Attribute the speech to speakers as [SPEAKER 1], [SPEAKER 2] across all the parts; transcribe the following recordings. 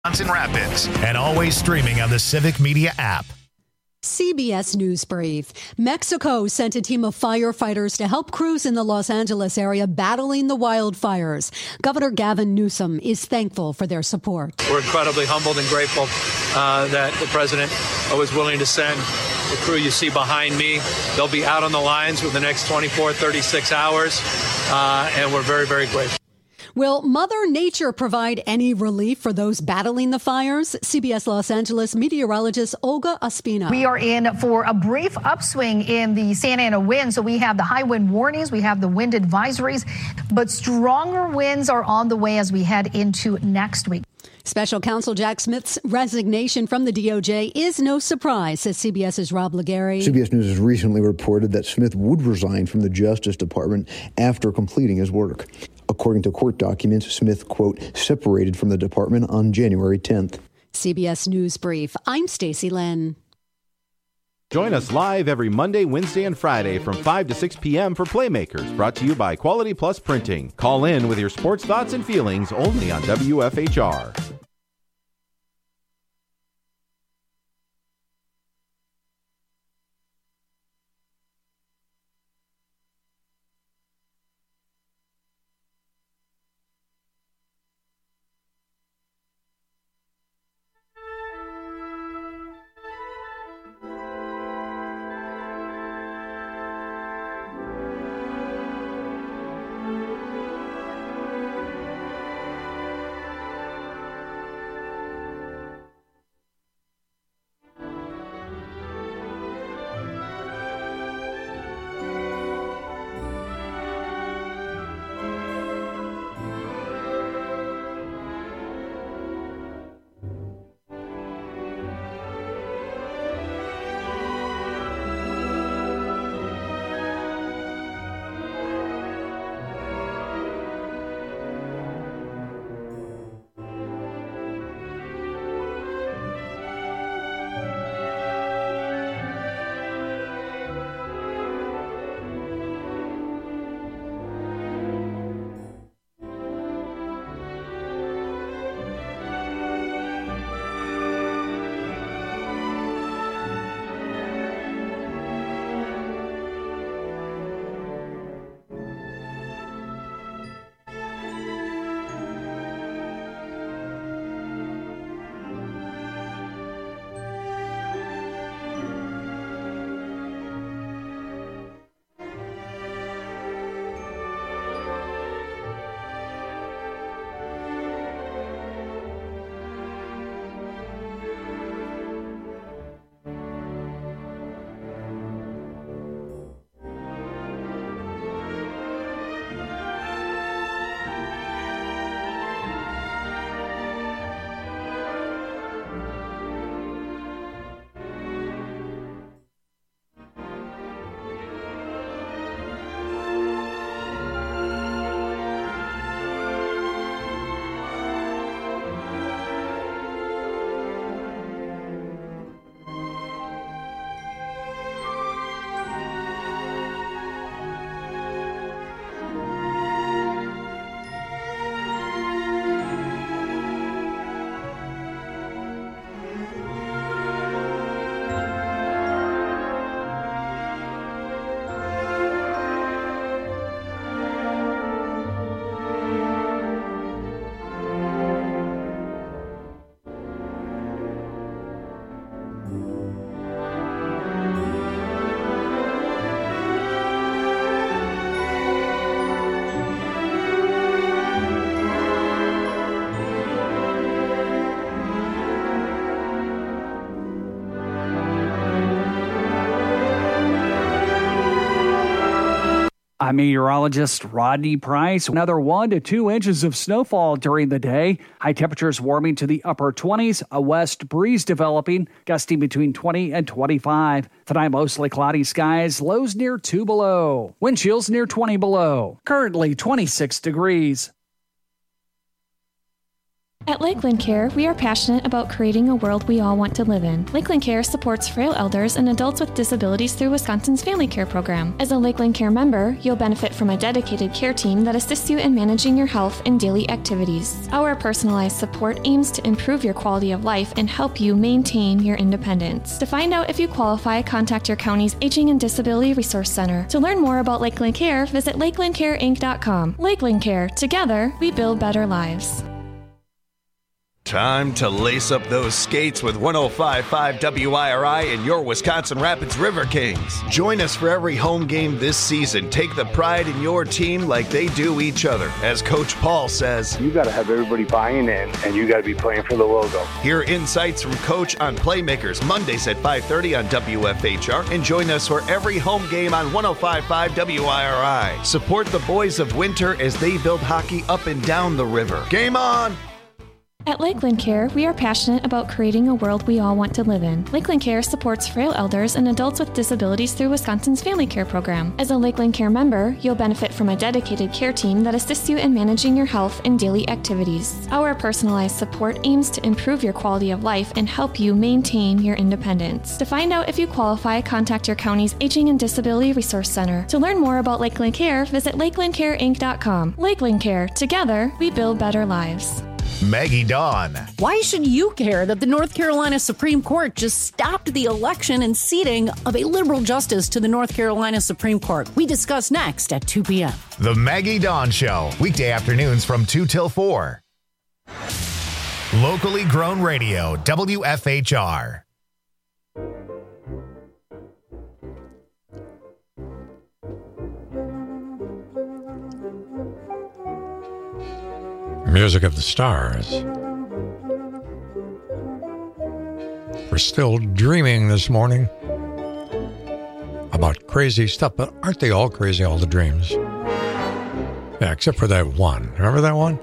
[SPEAKER 1] Johnson Rapids, and always streaming on the Civic Media app.
[SPEAKER 2] CBS News Brief. Mexico sent a team of firefighters to help crews in the Los Angeles area battling the wildfires. Governor Gavin Newsom is thankful for their support.
[SPEAKER 3] We're incredibly humbled and grateful that the president was willing to send the crew you see behind me. They'll be out on the lines within the next 24, 36 hours, and we're very, very grateful.
[SPEAKER 2] Will Mother Nature provide any relief for those battling the fires? CBS Los Angeles meteorologist Olga Ospina.
[SPEAKER 4] We are in for a brief upswing in the Santa Ana wind. So we have the high wind warnings, we have the wind advisories, but stronger winds are on the way as we head into next week.
[SPEAKER 2] Special Counsel Jack Smith's resignation from the DOJ is no surprise, says CBS's Rob Legary.
[SPEAKER 5] CBS News has recently reported that Smith would resign from the Justice Department after completing his work. According to court documents, Smith, quote, separated from the department on January 10th.
[SPEAKER 2] CBS News Brief. I'm Stacey Lynn.
[SPEAKER 6] Join us live every Monday, Wednesday, and Friday from 5 to 6 p.m. for Playmakers, brought to you by Quality Plus Printing. Call in with your sports thoughts and feelings only on WFHR.
[SPEAKER 7] I'm meteorologist Rodney Price. Another 1 to 2 inches of snowfall during the day. High temperatures warming to the upper 20s. A west breeze developing, gusting between 20 and 25. Tonight, mostly cloudy skies. Lows near 2 below. Wind chills near 20 below. Currently 26 degrees.
[SPEAKER 8] At Lakeland Care, we are passionate about creating a world we all want to live in. Lakeland Care supports frail elders and adults with disabilities through Wisconsin's Family Care Program. As a Lakeland Care member, you'll benefit from a dedicated care team that assists you in managing your health and daily activities. Our personalized support aims to improve your quality of life and help you maintain your independence. To find out if you qualify, contact your county's Aging and Disability Resource Center. To learn more about Lakeland Care, visit lakelandcareinc.com. Lakeland Care. Together, we build better lives.
[SPEAKER 9] Time to lace up those skates with 105.5 WIRI and your Wisconsin Rapids River Kings. Join us for every home game this season. Take the pride in your team like they do each other. As Coach Paul says,
[SPEAKER 10] you got to have everybody buying in, and you got to be playing for the logo.
[SPEAKER 9] Hear insights from Coach on Playmakers Mondays at 5:30 on WFHR, and join us for every home game on 105.5 WIRI. Support the boys of Winter as they build hockey up and down the river. Game on!
[SPEAKER 8] At Lakeland Care, we are passionate about creating a world we all want to live in. Lakeland Care supports frail elders and adults with disabilities through Wisconsin's Family Care Program. As a Lakeland Care member, you'll benefit from a dedicated care team that assists you in managing your health and daily activities. Our personalized support aims to improve your quality of life and help you maintain your independence. To find out if you qualify, contact your county's Aging and Disability Resource Center. To learn more about Lakeland Care, visit lakelandcareinc.com. Lakeland Care. Together, we build better lives.
[SPEAKER 1] Maggie Dawn.
[SPEAKER 11] Why should you care that the North Carolina Supreme Court just stopped the election and seating of a liberal justice to the North Carolina Supreme Court? We discuss next at 2 p.m.
[SPEAKER 1] The Maggie Dawn Show, weekday afternoons from 2 till 4. Locally grown radio, WFHR.
[SPEAKER 12] Music of the Stars. We're still dreaming this morning about crazy stuff, but aren't they all crazy, all the dreams? Yeah, except for that one. Remember that one?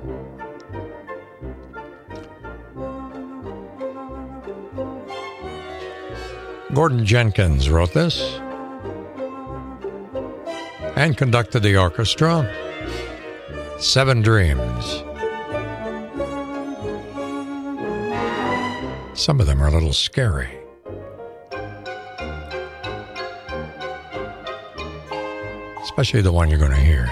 [SPEAKER 12] Gordon Jenkins wrote this and conducted the orchestra. 7 Dreams. Some of them are a little scary. Especially the one you're going to hear.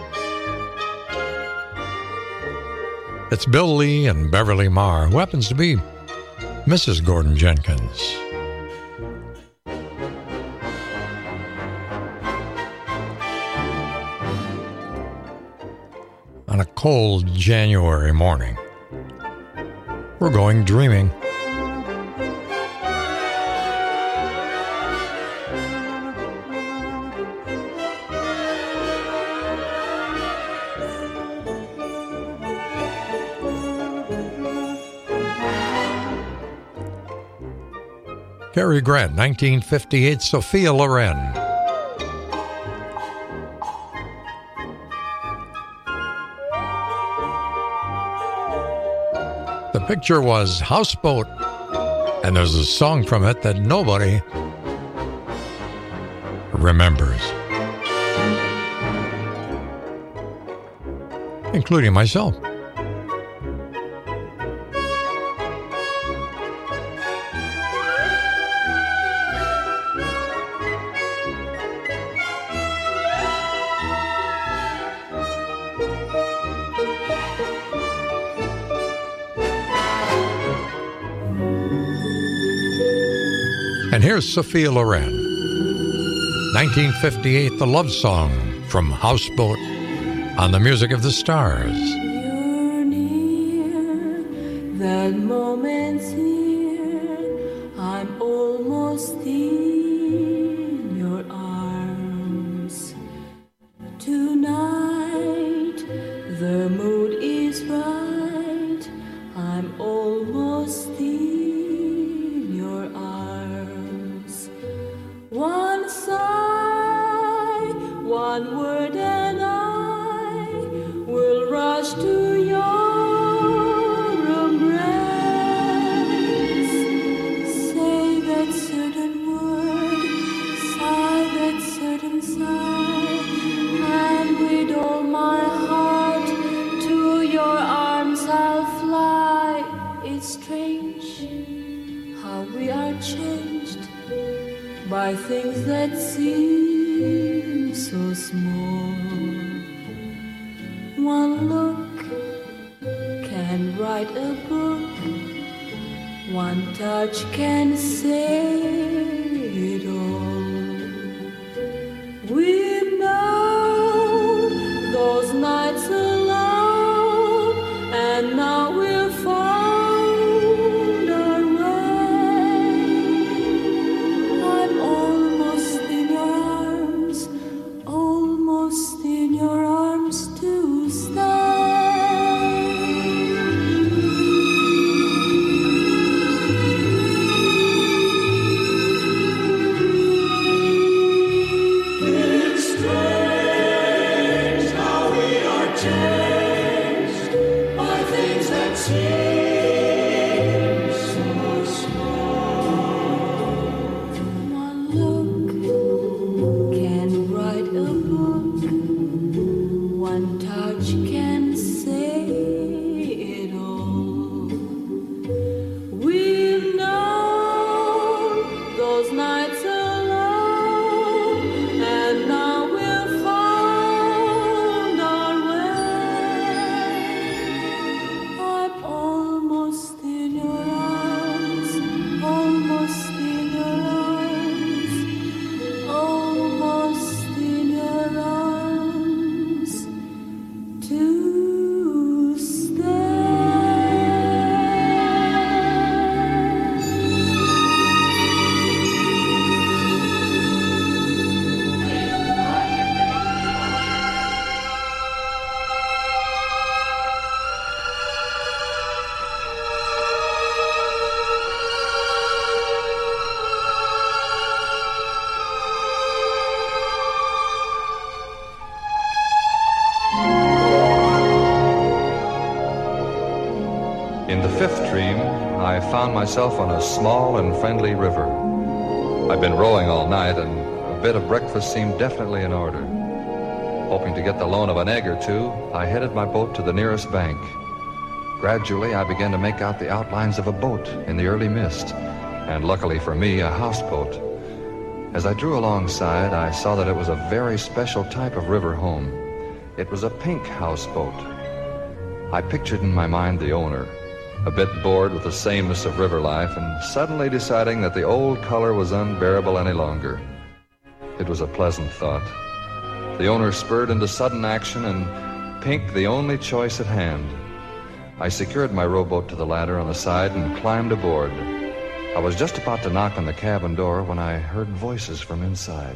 [SPEAKER 12] It's Bill Lee and Beverly Marr, who happens to be Mrs. Gordon Jenkins. On a cold January morning, we're going dreaming. Cary Grant, 1958, Sophia Loren. The picture was Houseboat, and there's a song from it that nobody remembers, including myself. And here's Sophia Loren, 1958, the love song from Houseboat on the Music of the Stars.
[SPEAKER 13] You're near, that moment's here, I'm almost in your arms. Tonight, the mood is right, I'm almost in your arms. One sigh, one word, and I will rush to your embrace. Say that certain word, sigh that certain sigh, and with all my heart to your arms I'll fly. changed by things that seem so small. One look can write a book, one touch can say it all. We've known those nights alone, and now we've found our way. I'm almost in your arms, almost in your arms to stay.
[SPEAKER 14] Found myself on a small and friendly river. I'd been rowing all night, and a bit of breakfast seemed definitely in order. Hoping to get the loan of an egg or two, I headed my boat to the nearest bank. Gradually, I began to make out the outlines of a boat in the early mist, and luckily for me, a houseboat. As I drew alongside, I saw that it was a very special type of river home. It was a pink houseboat. I pictured in my mind the owner, a bit bored with the sameness of river life, and suddenly deciding that the old color was unbearable any longer. It was a pleasant thought. The owner spurred into sudden action, and pink the only choice at hand. I secured my rowboat to the ladder on the side and climbed aboard. I was just about to knock on the cabin door when I heard voices from inside.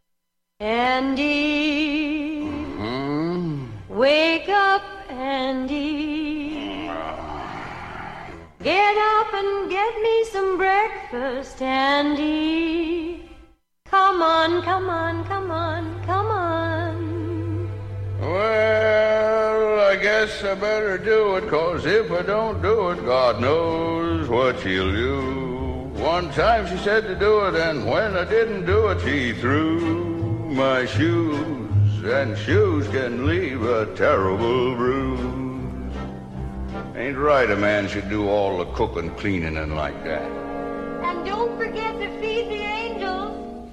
[SPEAKER 13] Andy, wake up, Andy. Get up and get me some breakfast, Andy. Come on, come on, come on, come on.
[SPEAKER 15] Well, I guess I better do it, 'cause if I don't do it, God knows what she'll do. One time she said to do it, and when I didn't do it, she threw my shoes, and shoes can leave a terrible bruise. Ain't right a man should do all the cooking, cleaning, and like that.
[SPEAKER 13] And don't forget to feed the angels.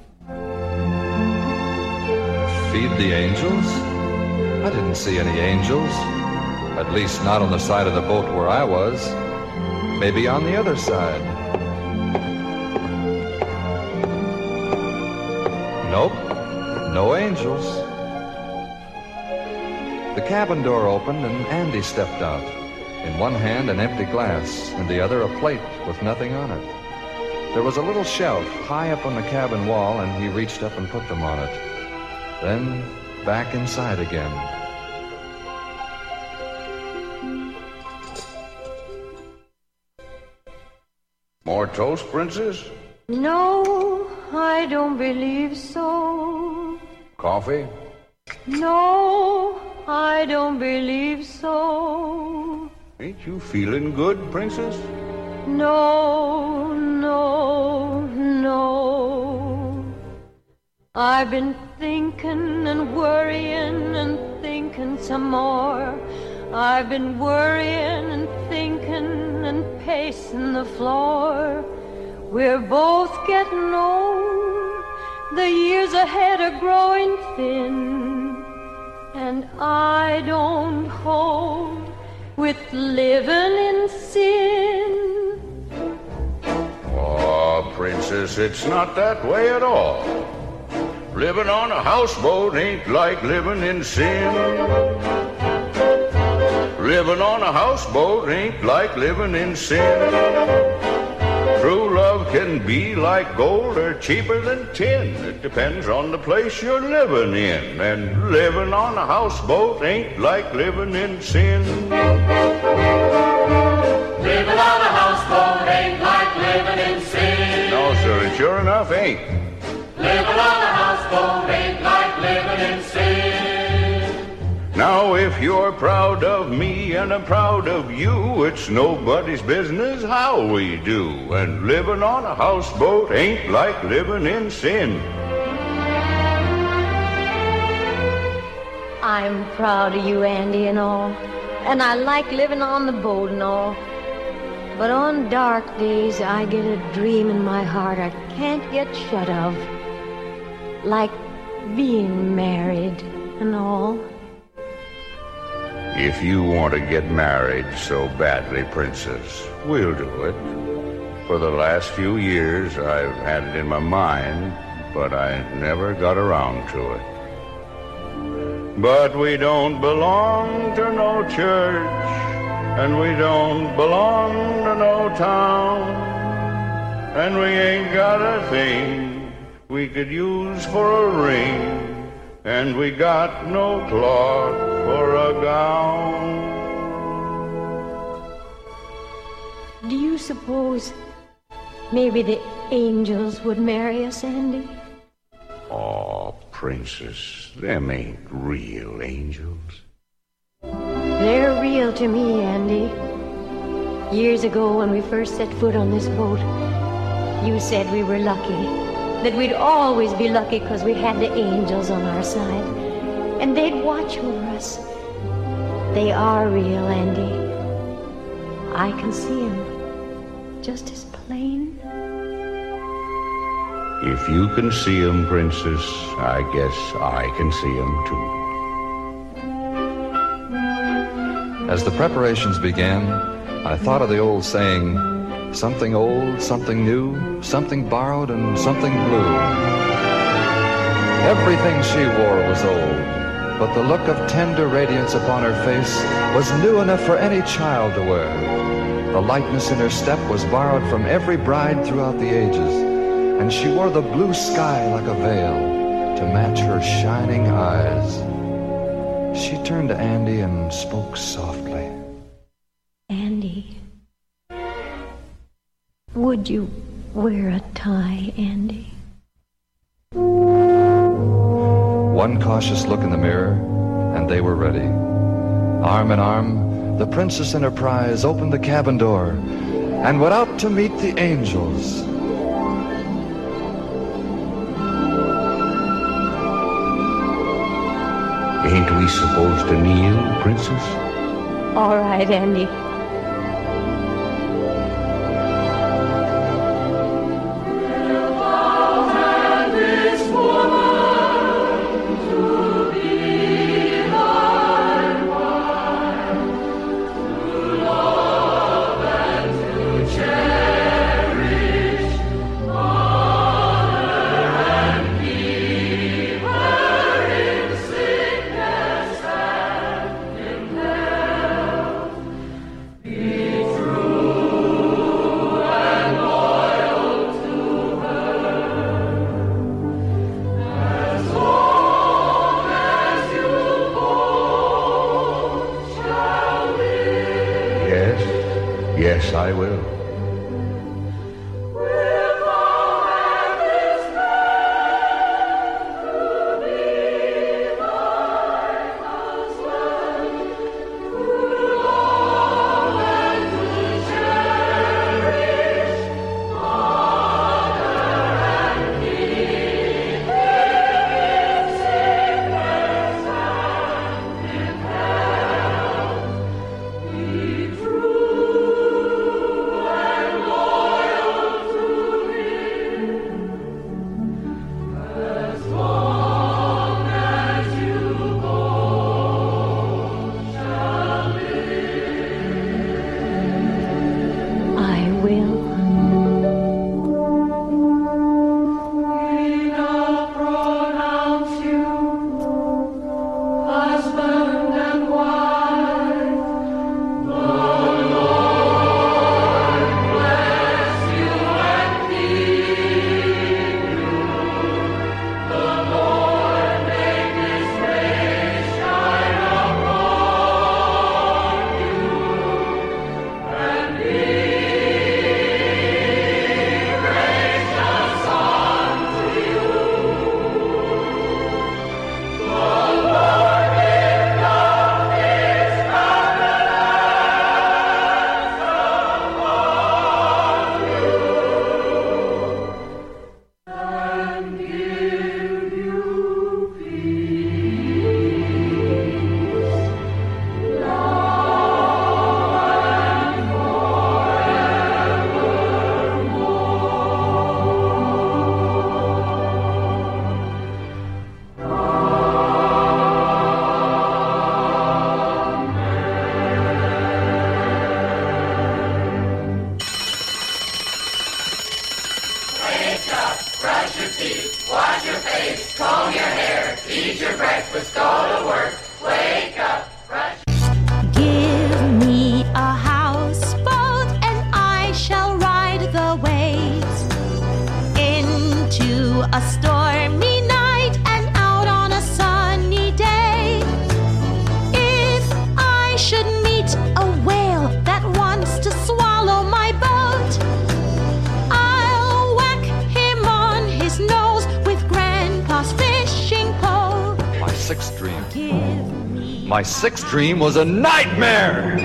[SPEAKER 14] Feed the angels? I didn't see any angels. At least not on the side of the boat where I was. Maybe on the other side. Nope, no angels. The cabin door opened and Andy stepped out. In one hand, an empty glass, in the other, a plate with nothing on it. There was a little shelf high up on the cabin wall, and he reached up and put them on it. Then back inside again.
[SPEAKER 15] More toast, Princess?
[SPEAKER 13] No, I don't believe so.
[SPEAKER 15] Coffee?
[SPEAKER 13] No, I don't believe so.
[SPEAKER 15] Ain't you feeling good, Princess?
[SPEAKER 13] No, no, no. I've been thinking and worrying and thinking some more. I've been worrying and thinking and pacing the floor. We're both getting old. The years ahead are growing thin. And I don't hold with living in sin.
[SPEAKER 15] Oh, Princess, it's not that way at all. Living on a houseboat ain't like living in sin. Living on a houseboat ain't like living in sin. True love can be like gold or cheaper than tin. It depends on the place you're living in. And living on a houseboat ain't like living in sin.
[SPEAKER 16] Living on a houseboat ain't like living in sin.
[SPEAKER 15] No, sir, it sure enough ain't.
[SPEAKER 16] Living on a houseboat ain't like living in sin.
[SPEAKER 15] Now, if you're proud of me and I'm proud of you, it's nobody's business how we do. And living on a houseboat ain't like living in sin.
[SPEAKER 13] I'm proud of you, Andy, and all. And I like living on the boat and all. But on dark days, I get a dream in my heart I can't get shut of. Like being married and all.
[SPEAKER 15] If you want to get married so badly, Princess, we'll do it. For the last few years, I've had it in my mind, but I never got around to it. But we don't belong to no church, and we don't belong to no town, and we ain't got a thing we could use for a ring, and we got no cloth for a gown.
[SPEAKER 13] Do you suppose maybe the angels would marry us, Andy?
[SPEAKER 15] Oh, Princess, them ain't real angels.
[SPEAKER 13] They're real to me, Andy. Years ago when we first set foot on this boat, you said we were lucky. That we'd always be lucky because we had the angels on our side. And they'd watch over us. They are real, Andy. I can see them just as plain.
[SPEAKER 15] If you can see 'em, Princess, I guess I can see 'em too.
[SPEAKER 14] As the preparations began, I thought of the old saying, something old, something new, something borrowed, and something blue. Everything she wore was old, but the look of tender radiance upon her face was new enough for any child to wear. The lightness in her step was borrowed from every bride throughout the ages, and she wore the blue sky like a veil to match her shining eyes. She turned to Andy and spoke softly.
[SPEAKER 13] Andy, would you wear a tie, Andy?
[SPEAKER 14] One cautious look in the mirror, and they were ready. Arm in arm, the Princess and her prize opened the cabin door and went out to meet the angels.
[SPEAKER 15] Ain't we supposed to kneel, Princess?
[SPEAKER 13] All right, Andy.
[SPEAKER 15] Yes, I will.
[SPEAKER 16] brush your teeth, wash your face, comb your hair, eat your breakfast, go to work, wake up, brush.
[SPEAKER 17] Give me a houseboat and I shall ride the waves into a stormy night and out on a sunny day. If I should meet a whale that wants to swallow my boat, I'll whack him on his nose with Grandpa's fishing pole.
[SPEAKER 14] My sixth dream was a nightmare.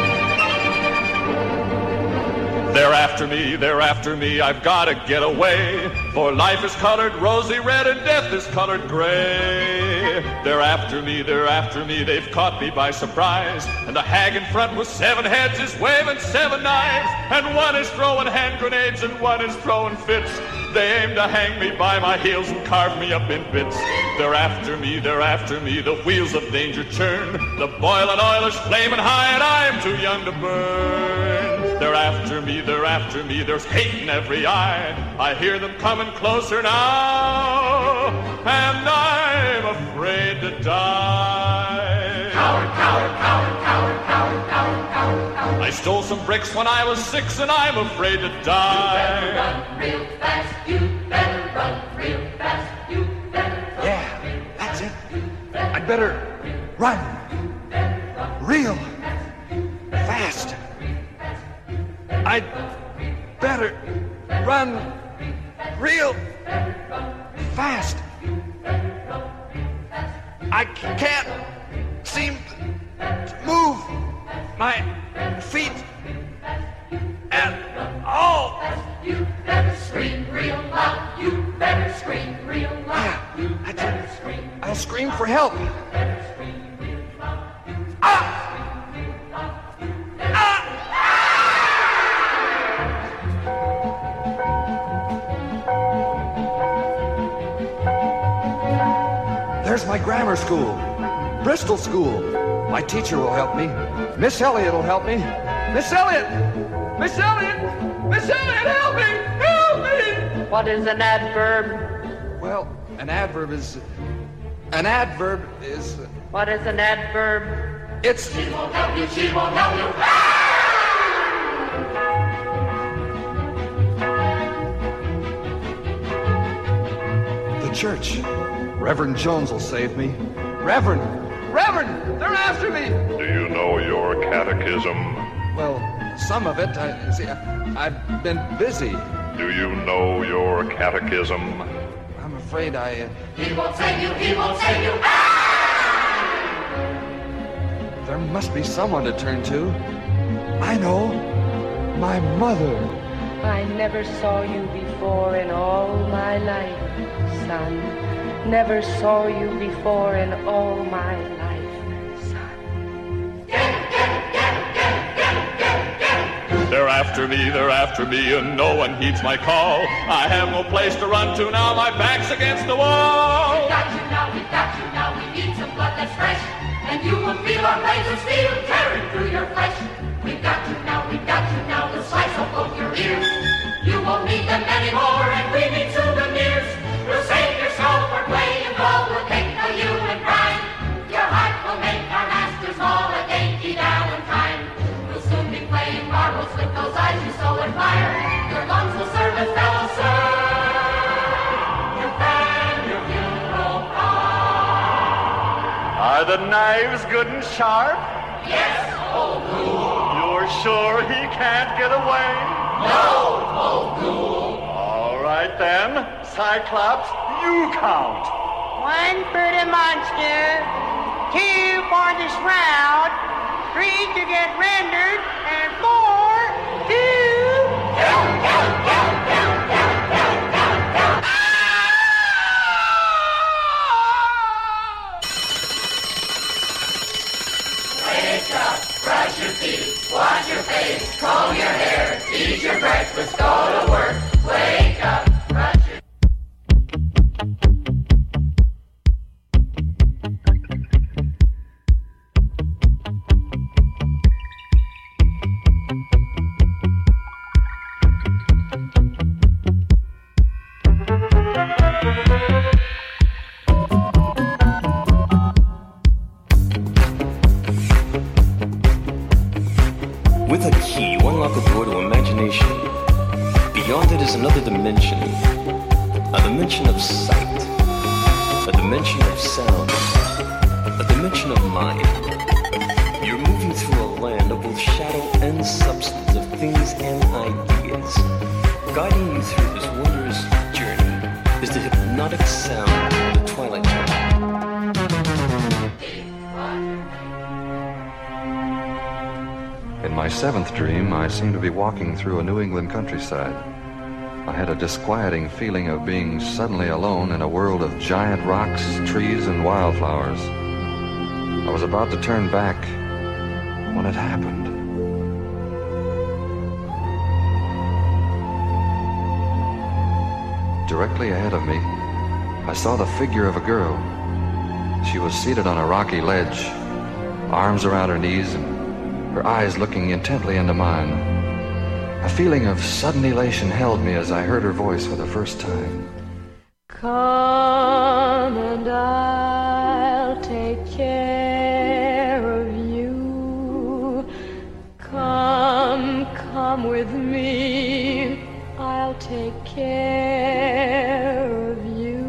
[SPEAKER 14] They're after me, I've gotta get away. For life is colored rosy red and death is colored gray. They're after me, they've caught me by surprise. And the hag in front with 7 heads is waving 7 knives. And one is throwing hand grenades and one is throwing fits. They aim to hang me by my heels and carve me up in bits. They're after me, the wheels of danger churn. The boiling oil is flaming high and I am too young to burn. They're after me, there's hate in every eye. I hear them coming closer now, and I'm afraid to die.
[SPEAKER 16] Coward, coward, coward, coward, coward, coward, coward, coward.
[SPEAKER 14] I stole some bricks when I was 6 and I'm afraid to die.
[SPEAKER 16] You better run real fast, you better run real fast, you better run.
[SPEAKER 14] Yeah, that's it. I'd better run real fast. I'd better run real fast. I can't seem to move my feet at all.
[SPEAKER 16] You better scream real loud. You better scream real loud. You better scream.
[SPEAKER 14] I'll scream for help. There's my grammar school, Bristol School. My teacher will help me. Miss Elliott will help me. Miss Elliott! Miss Elliott! Miss Elliott, help me! Help me!
[SPEAKER 18] What is an adverb?
[SPEAKER 14] Well, an adverb is...
[SPEAKER 18] What is an adverb?
[SPEAKER 14] It's...
[SPEAKER 16] She won't help you, she won't help you.
[SPEAKER 14] The church. Reverend Jones will save me. Reverend, they're after me.
[SPEAKER 19] Do you know your catechism?
[SPEAKER 14] Well, some of it. I've been busy.
[SPEAKER 19] Do you know your catechism?
[SPEAKER 14] I'm afraid
[SPEAKER 16] He won't save you, he won't save you.
[SPEAKER 14] There must be someone to turn to. I know. My mother.
[SPEAKER 18] I never saw you before in all my life, son. Never saw you before in all my life, son.
[SPEAKER 14] They're after me, and no one heeds my call. I have no place to run to now, my back's against the wall.
[SPEAKER 16] We got you now, we need some blood that's fresh. And you will feel our razor steel tearing through your flesh. We've got you now, we'll slice off both your ears. You won't need them anymore, and we need souvenirs. We'll save your soul for playing ball, we'll take for you and grind. Your heart will make our masters all a dainty Valentine. We'll soon be playing marbles with those eyes you so admire. Your lungs will serve as fellow sir. You fan your funeral fire.
[SPEAKER 14] Are the knives good and sharp?
[SPEAKER 16] Yes, old ghoul.
[SPEAKER 14] You're sure he can't get away?
[SPEAKER 16] No, old ghoul.
[SPEAKER 14] All right then, Cyclops, you count.
[SPEAKER 18] 1 for the monster, 2 for the shroud, 3 to get rendered, and 4 to...
[SPEAKER 16] Wake up, brush your teeth, wash your face, comb your hair, eat your breakfast, go to work. Wake up, brush your...
[SPEAKER 20] Beyond it is another dimension, a dimension of sight, a dimension of sound, a dimension of mind. You're moving through a land of both shadow and substance, of things and ideas. Guiding you through this wondrous journey is the hypnotic sound of the Twilight Zone.
[SPEAKER 14] In my seventh dream, I seemed to be walking through a New England countryside. I had a disquieting feeling of being suddenly alone in a world of giant rocks, trees, and wildflowers. I was about to turn back when it happened. Directly ahead of me, I saw the figure of a girl. She was seated on a rocky ledge, arms around her knees, and her eyes looking intently into mine. A feeling of sudden elation held me as I heard her voice for the first time.
[SPEAKER 18] Come and I'll take care of you. Come with me. I'll take care of you.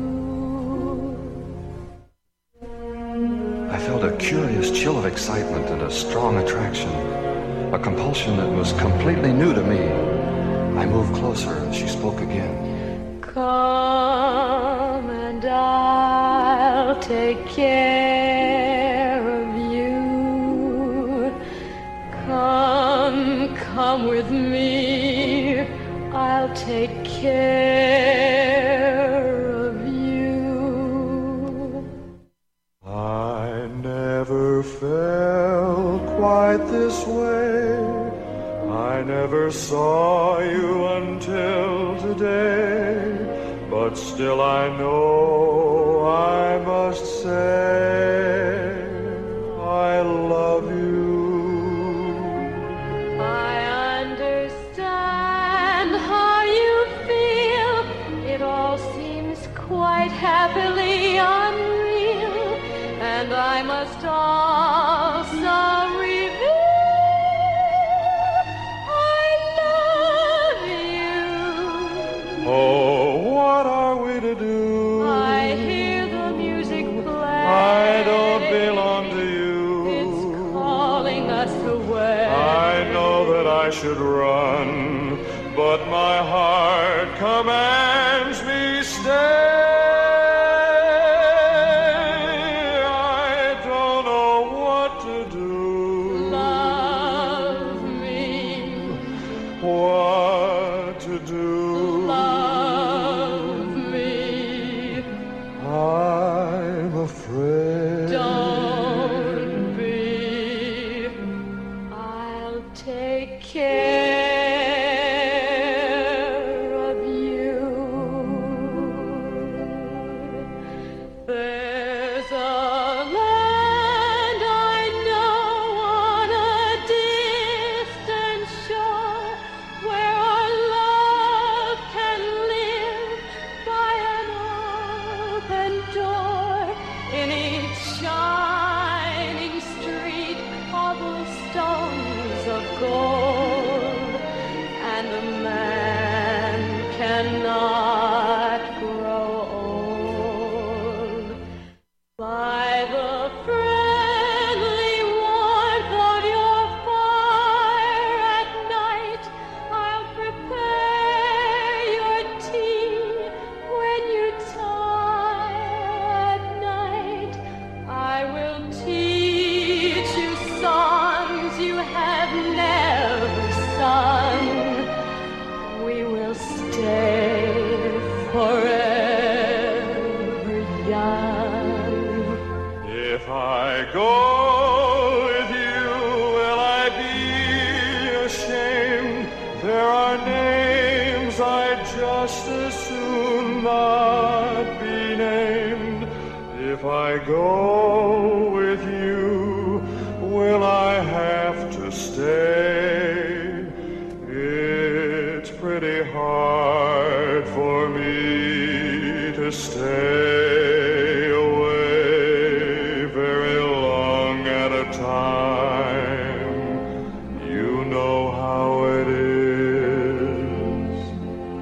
[SPEAKER 14] I felt a curious chill of excitement and a strong attraction, a compulsion that was completely new to me. I moved closer and she spoke again.
[SPEAKER 18] Come and I'll take care of you. Come with me. I'll take care of you.
[SPEAKER 21] I never felt quite this way. I never saw you until today. But still I know I must say I love you.
[SPEAKER 18] I understand how you feel. It all seems quite happily unreal. And I must also reveal I love you.
[SPEAKER 21] Oh, what are we to do?
[SPEAKER 18] I hear the music play.
[SPEAKER 21] I don't belong to you.
[SPEAKER 18] It's calling us away.
[SPEAKER 21] I know that I should run, but my heart commands me stay. I don't know what to do.
[SPEAKER 18] Love me.
[SPEAKER 21] What to do.
[SPEAKER 18] Love me.
[SPEAKER 21] I'm afraid.
[SPEAKER 18] Don't be. I'll take care of you. There's a land I know on a distant shore where our love can live by an open door. In each shining street, cobblestones of gold, and a man cannot grow old. By the friendly warmth of your fire at night, I'll prepare your tea when you tire at night. I will teach you songs you have never sung. We will stay forever young.
[SPEAKER 21] If I go with you, will I be ashamed? There are names I'd just as soon not be named. If I go with you, will I have to stay? It's pretty hard for me to stay away very long at a time. You know how it is.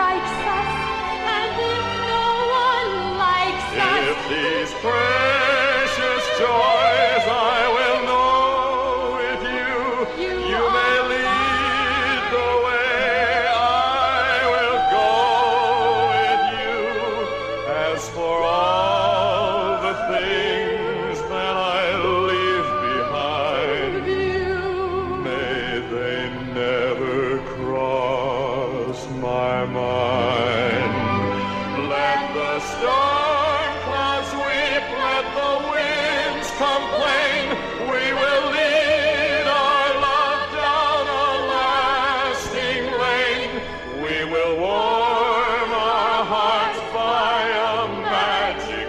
[SPEAKER 17] likes us, and if no one likes us,
[SPEAKER 21] If these precious joys I will know with you, you may lead the way, I will go with you. As for all the things that I leave behind, may they never cross my mind. Let the storm clouds weep, let the winds complain. We will lead our love down a lasting lane. We will warm our hearts by a magic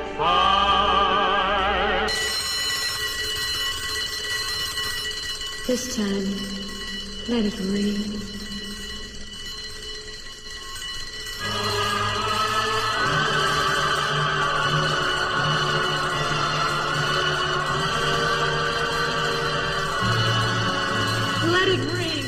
[SPEAKER 21] fire.
[SPEAKER 13] This time, let it rain.
[SPEAKER 17] let it ring.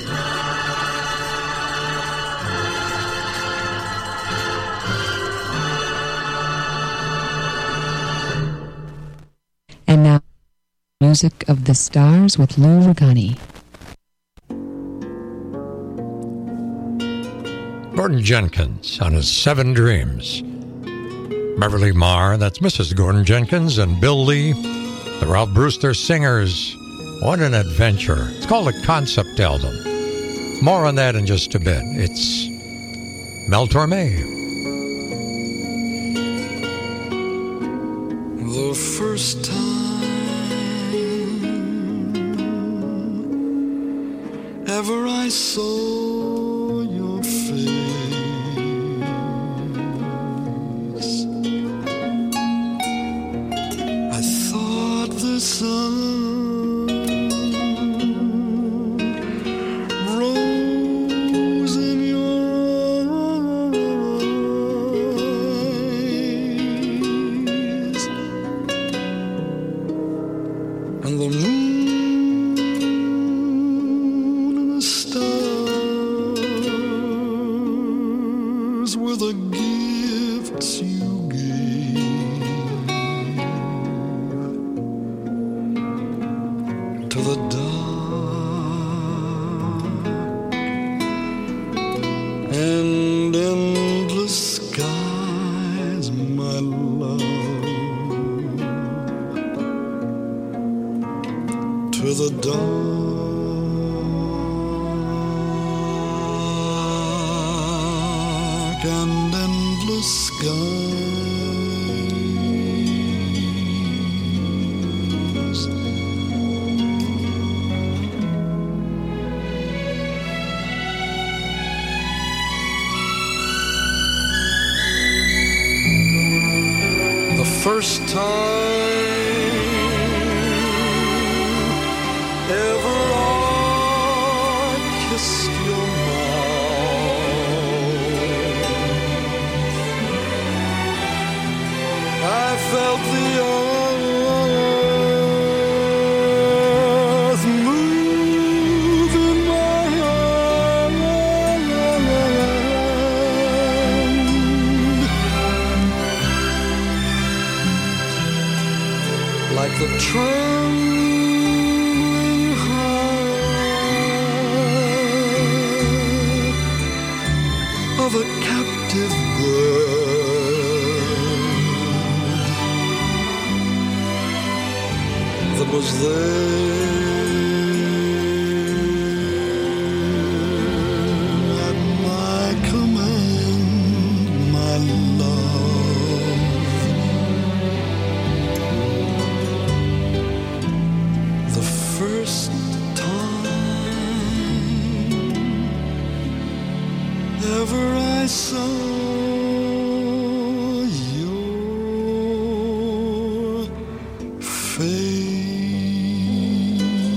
[SPEAKER 3] And now, Music of the Stars with Lou Regani.
[SPEAKER 12] Gordon Jenkins on his 7 Dreams. Beverly Marr, that's Mrs. Gordon Jenkins, and Bill Lee, the Ralph Brewster Singers. What an adventure. It's called a concept album. More on that in just a bit. It's Mel Torme.
[SPEAKER 22] The first time ever I saw your face, I thought the sun rose in your eyes, and the moon and the stars were the gifts you gave to the dark and endless skies, my love, to the dark and endless skies. The first time ever I kissed your mouth, I felt the earth move in my hand, like the trembling heart of a captive bird that was there at my command, my love. The first time ever I saw your face.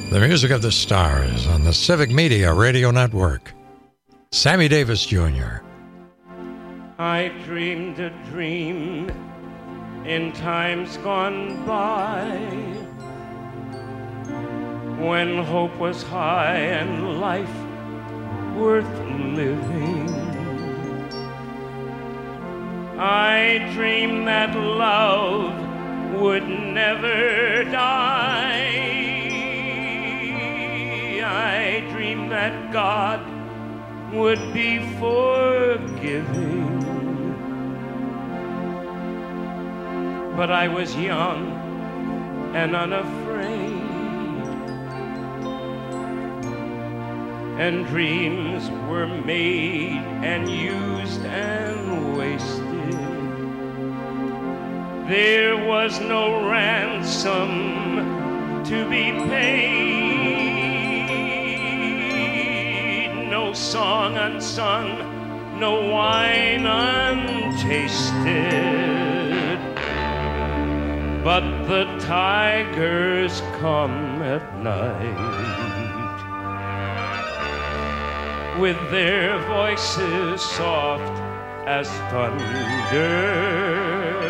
[SPEAKER 12] The music of the stars on the Civic Media Radio Network. Sammy Davis Jr.
[SPEAKER 22] I dreamed a dream in times gone by, when hope was high and life worth living. I dreamed that love would never die. I dreamed that God would be forgiving. But I was young and unafraid, and dreams were made and used and wasted. There was no ransom to be paid, no song unsung, no wine untasted. But the tigers come at night, with their voices soft as thunder,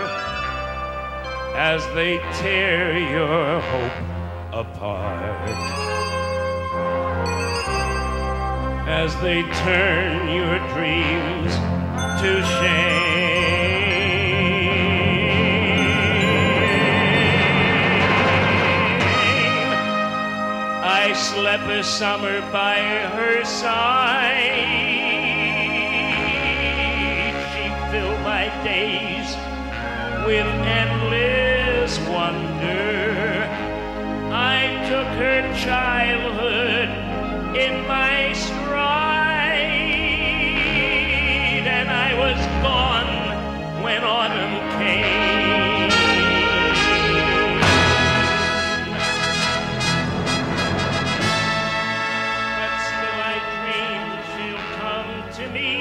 [SPEAKER 22] as they tear your hope apart, as they turn your dreams to shame. I slept a summer by her side. She filled my days with endless wonder. I took her childhood in my stride, and I was gone when autumn came. But still I dream she'll come to me,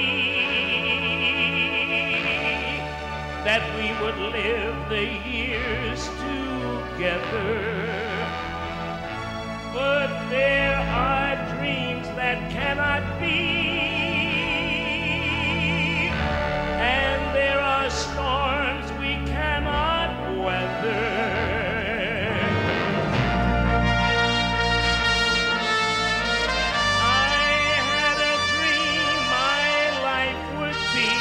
[SPEAKER 22] that we would live the years together. But there are dreams that cannot be, and there are storms we cannot weather. I had a dream my life would be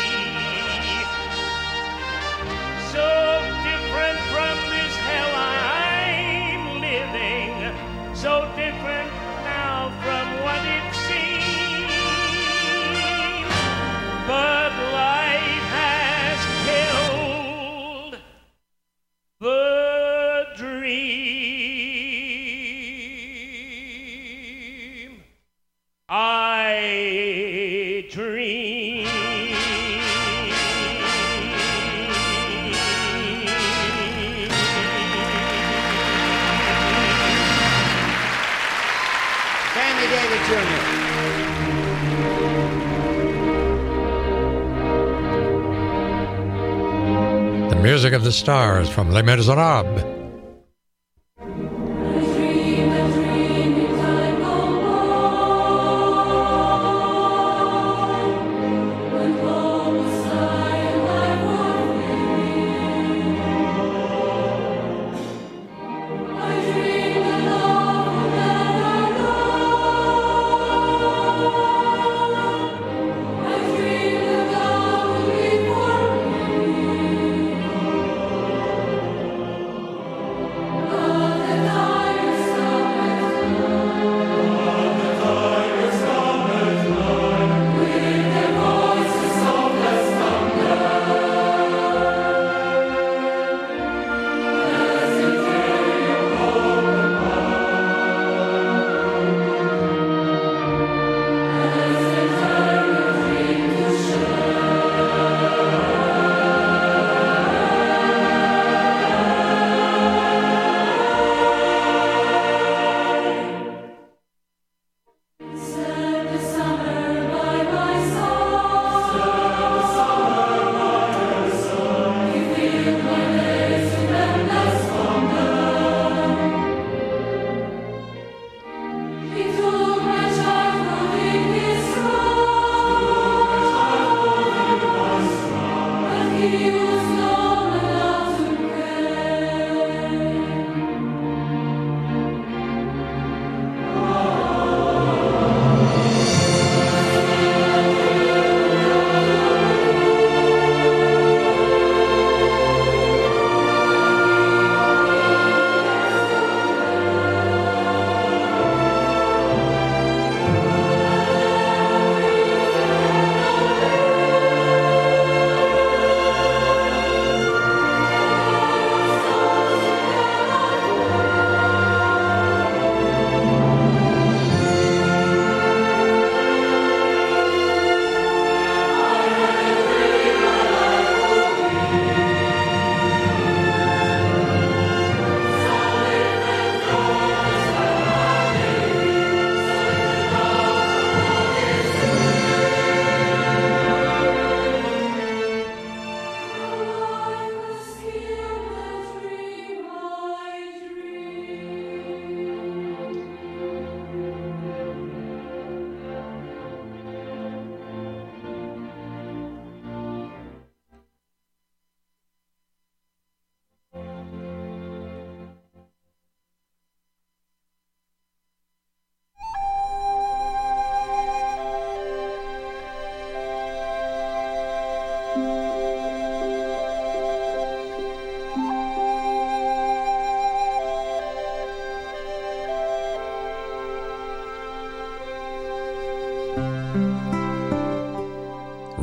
[SPEAKER 22] so different from this hell I'm living, so different now from what it seemed. But life has killed the dream I dreamed.
[SPEAKER 4] Sammy Davis Jr.
[SPEAKER 12] The music of the stars from Les Miserables.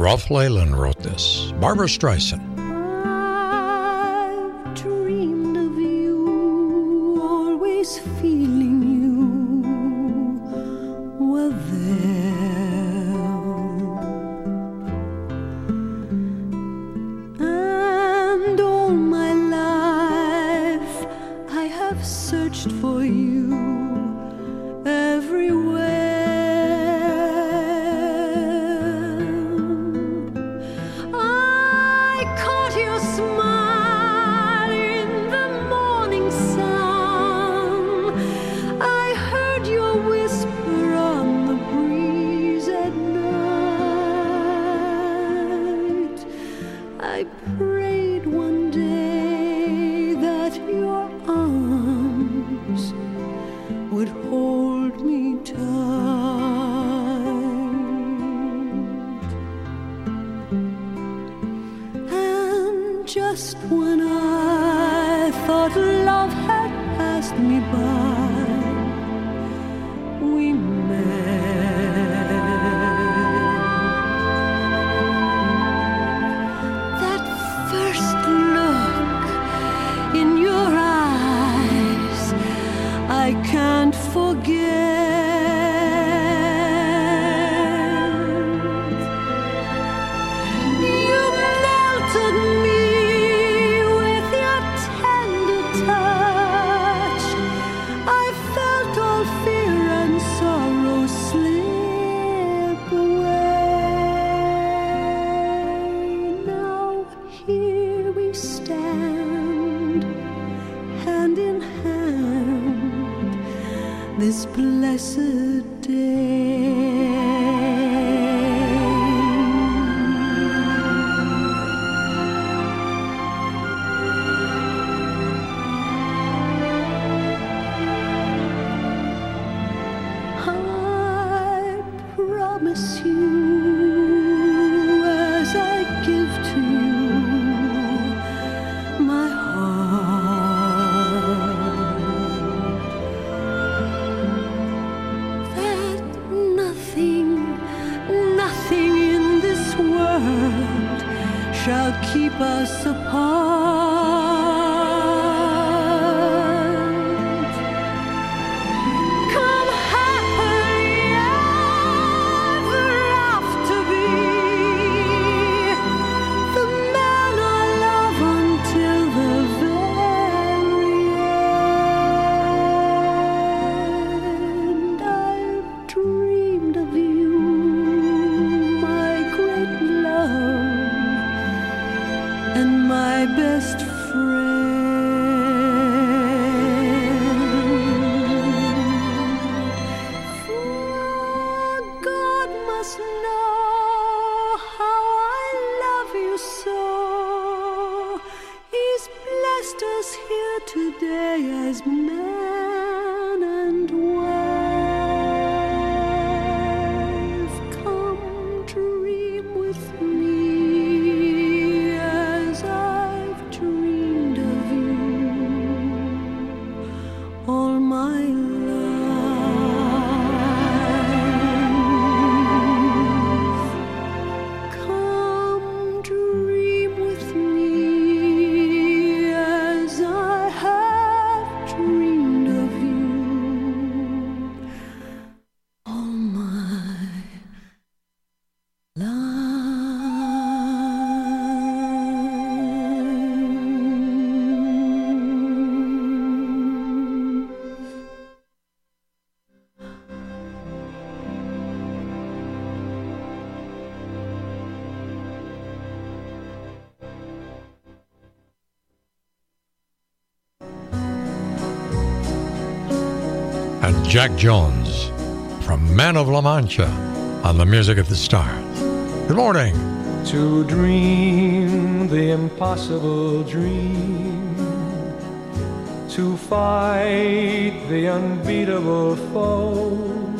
[SPEAKER 12] Ralph Leyland wrote this. Barbara Streisand.
[SPEAKER 2] I've dreamed of you, always feeling you were there. And all my life I have searched for you everywhere. Just when I thought love had passed me by, we met. That first look in your eyes, I can't forget. This blessed day. I promise you, as I give to you my shall keep us apart. Come happily ever after be the man I love until the very end. I've dreamed of you, my great love, and my best friend. For God must know how I love you so. He's blessed us here today as man and wife. Come dream with me. All my life, come dream with me as I have dreamed of you. All my life.
[SPEAKER 12] And Jack Jones from Man of La Mancha on the Music of the Stars. Good morning.
[SPEAKER 5] To dream the impossible dream, to fight the unbeatable foe,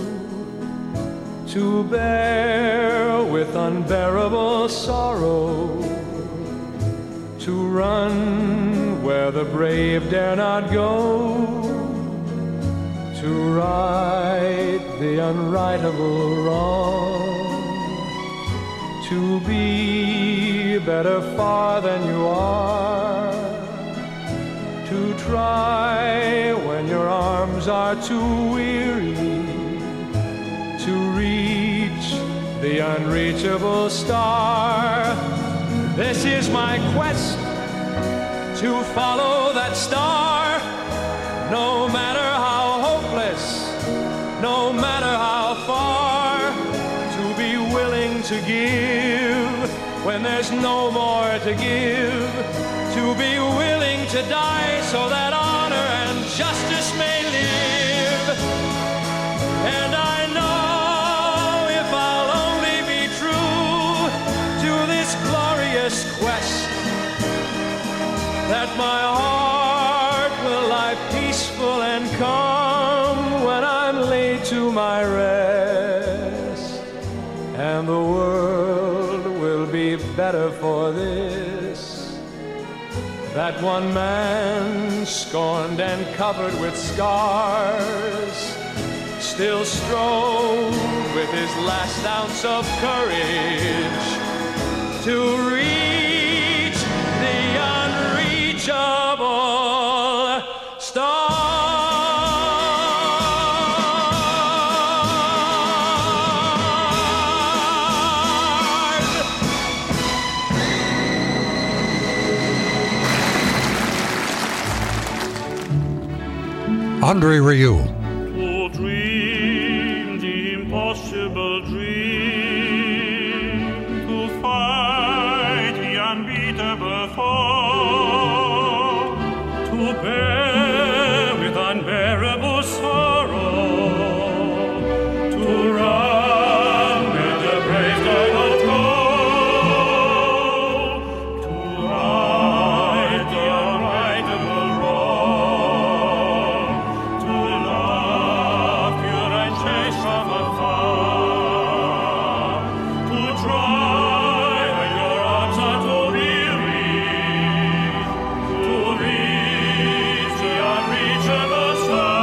[SPEAKER 5] to bear with unbearable sorrow, to run where the brave dare not go, to right the unrightable wrong, to be better far than you are, to try when your arms are too weary, to reach the unreachable star. This is my quest, to follow that star, no matter how hopeless, no matter how far, to be willing to give when there's no more to give, to be willing to die so that honor and justice may live. And I know if I'll only be true to this glorious quest, that my heart will lie peaceful and calm when I'm laid to my rest, and the world will be better for this, that one man scorned and covered with scars still strove with his last ounce of courage to reach the unreachable star.
[SPEAKER 12] Andre Rieu.
[SPEAKER 22] To dream the impossible dream, to fight the unbeatable foe, to bear with unbearable sorrow, to run where the brave do not go, to right the unrightable wrong, to love pure and chaste from afar, to try when your arms are too weary, to reach the unreachable star.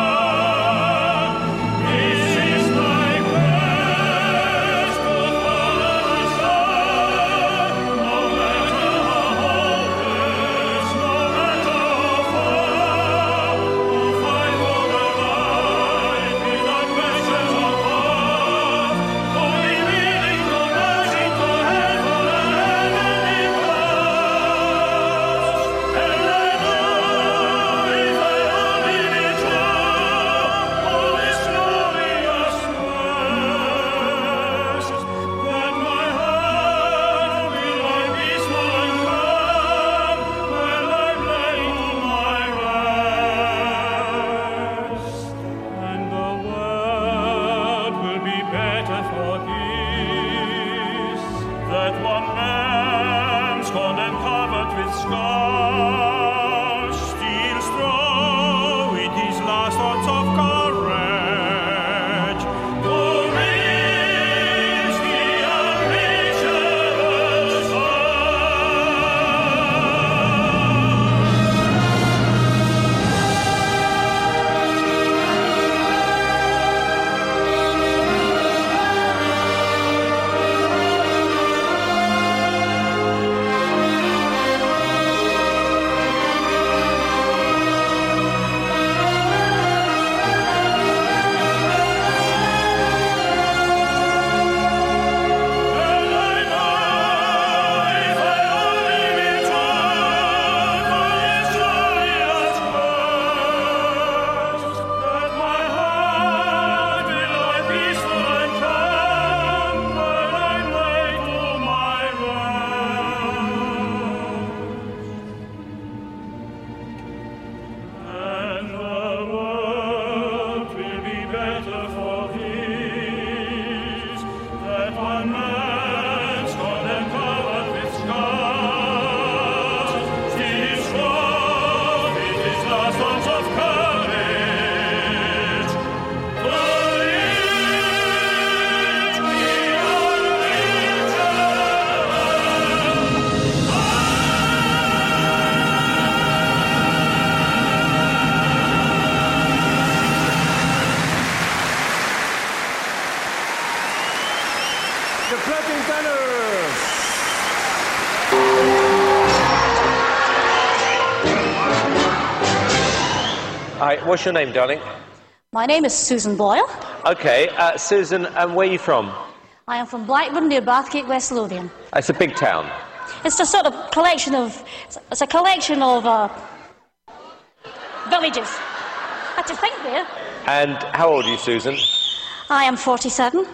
[SPEAKER 6] Hi, what's your name, darling?
[SPEAKER 7] My name is Susan Boyle.
[SPEAKER 6] Okay, Susan, and where are you from?
[SPEAKER 7] I am from Blackburn near Bathgate, West Lothian.
[SPEAKER 6] It's a big town.
[SPEAKER 7] It's a sort of collection of... It's a collection of villages. I had to think there.
[SPEAKER 6] And how old are you, Susan?
[SPEAKER 7] I am 47.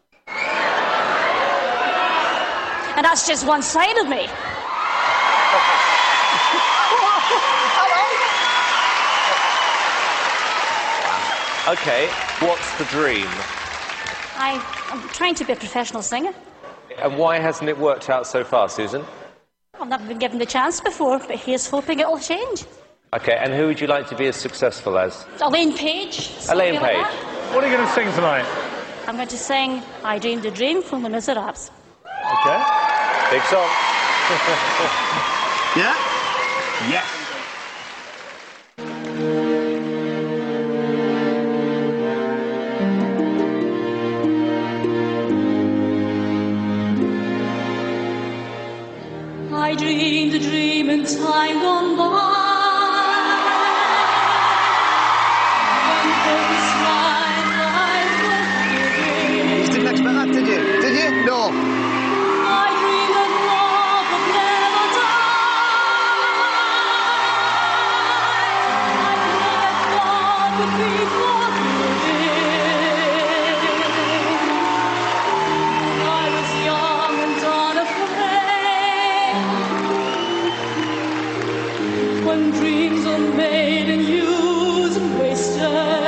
[SPEAKER 7] And that's just one side of me.
[SPEAKER 6] Okay, what's the dream?
[SPEAKER 7] I'm trying to be a professional singer.
[SPEAKER 6] And why hasn't it worked out so far, Susan?
[SPEAKER 7] I've never been given the chance before, but here's hoping it'll change.
[SPEAKER 6] Okay, and who would you like to be as successful as?
[SPEAKER 7] Elaine Page.
[SPEAKER 6] Elaine Page.
[SPEAKER 7] Like
[SPEAKER 21] what are you going to sing tonight?
[SPEAKER 7] I'm going to sing I Dreamed a Dream from Les Miserables.
[SPEAKER 21] Okay.
[SPEAKER 6] Big song.
[SPEAKER 21] Yeah? Yes.
[SPEAKER 2] I dreamed a dream in time gone by.
[SPEAKER 4] You didn't expect that, did you? Did you? No.
[SPEAKER 2] I dreamed that love would never die. I dreamed that God would be forgiving. I was young and unafraid. When dreams are made and used and wasted.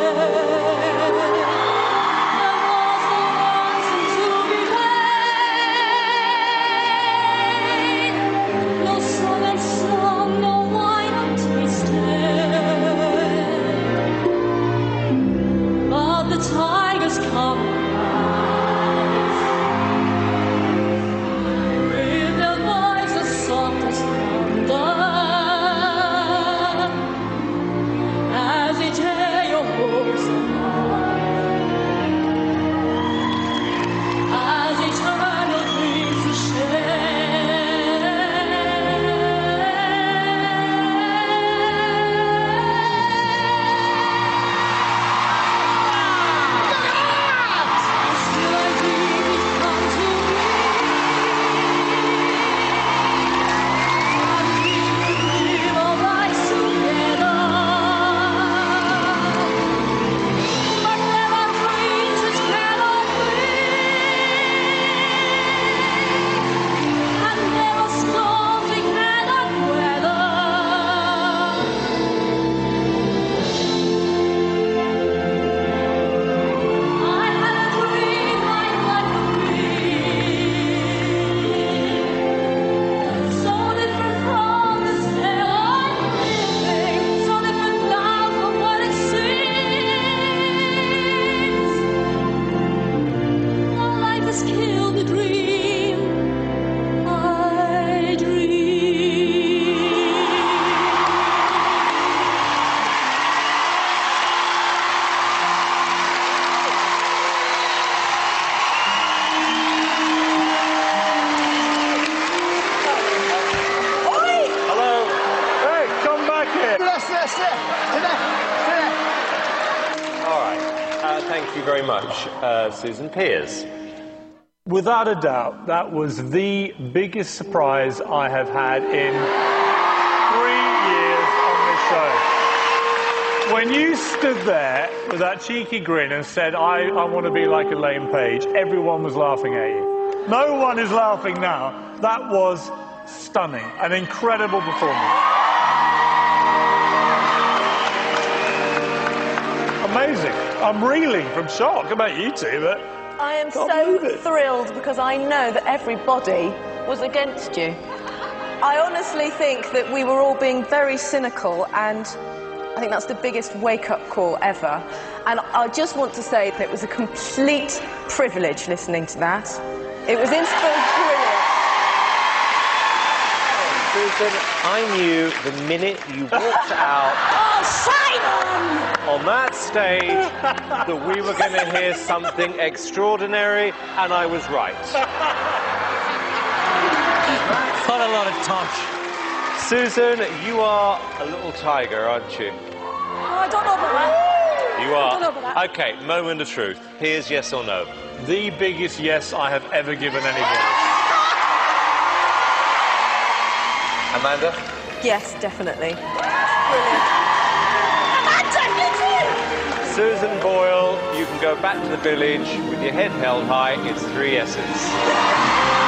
[SPEAKER 2] Tigers come with their voices soft as thunder, as they tear your hopes apart, as they turn your dreams to
[SPEAKER 6] Thank you very much, Susan Piers.
[SPEAKER 21] Without a doubt, that was the biggest surprise I have had in 3 years on this show. When you stood there with that cheeky grin and said, I want to be like Elaine Page, everyone was laughing at you. No one is laughing now. That was stunning, an incredible performance. Amazing. I'm reeling from shock about you two, but
[SPEAKER 23] I am so thrilled because I know that everybody was against you. I honestly think that we were all being very cynical, and I think that's the biggest wake-up call ever. And I just want to say that it was a complete privilege listening to that. It was brilliant.
[SPEAKER 6] Susan, I knew the minute you walked out on that stage that we were going to hear something extraordinary, and I was right.
[SPEAKER 24] Quite a lot of tosh.
[SPEAKER 6] Susan, you are a little tiger, aren't you?
[SPEAKER 7] I don't know about that.
[SPEAKER 6] You
[SPEAKER 7] I don't know
[SPEAKER 6] are.
[SPEAKER 7] about that.
[SPEAKER 6] Okay, moment of truth. Here's yes or no.
[SPEAKER 21] The biggest yes I have ever given anybody.
[SPEAKER 6] Amanda?
[SPEAKER 23] Yes, definitely.
[SPEAKER 6] Susan Boyle, you can go back to the village with your head held high. It's 3 yeses.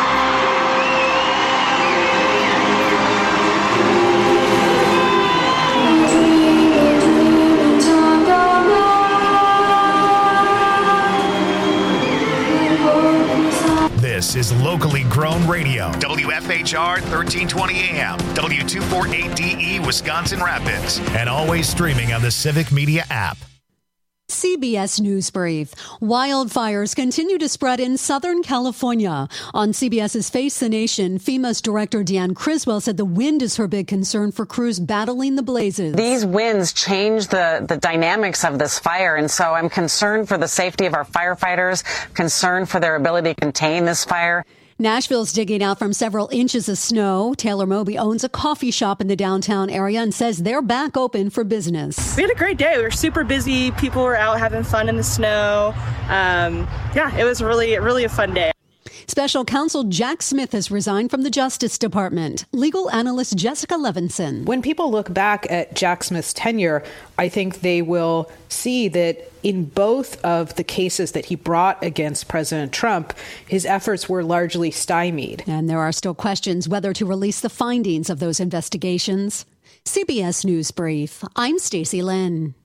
[SPEAKER 1] This is locally grown radio. WFHR 1320 AM, W248DE Wisconsin Rapids, and always streaming on the Civic Media app.
[SPEAKER 8] CBS News Brief. Wildfires continue to spread in Southern California. On CBS's Face the Nation, FEMA's director Deanne Criswell said the wind is her big concern for crews battling the blazes.
[SPEAKER 9] These winds change the dynamics of this fire, and so I'm concerned for the safety of our firefighters, concerned for their ability to contain this fire.
[SPEAKER 8] Nashville's digging out from several inches of snow. Taylor Moby owns a coffee shop in the downtown area and says they're back open for business.
[SPEAKER 10] We had a great day. We were super busy. People were out having fun in the snow. It was really a fun day.
[SPEAKER 8] Special counsel Jack Smith has resigned from the Justice Department. Legal analyst Jessica Levinson.
[SPEAKER 24] When people look back at Jack Smith's tenure, I think they will see that in both of the cases that he brought against President Trump, his efforts were largely stymied.
[SPEAKER 8] And there are still questions whether to release the findings of those investigations. CBS News Brief. I'm Stacey Lynn.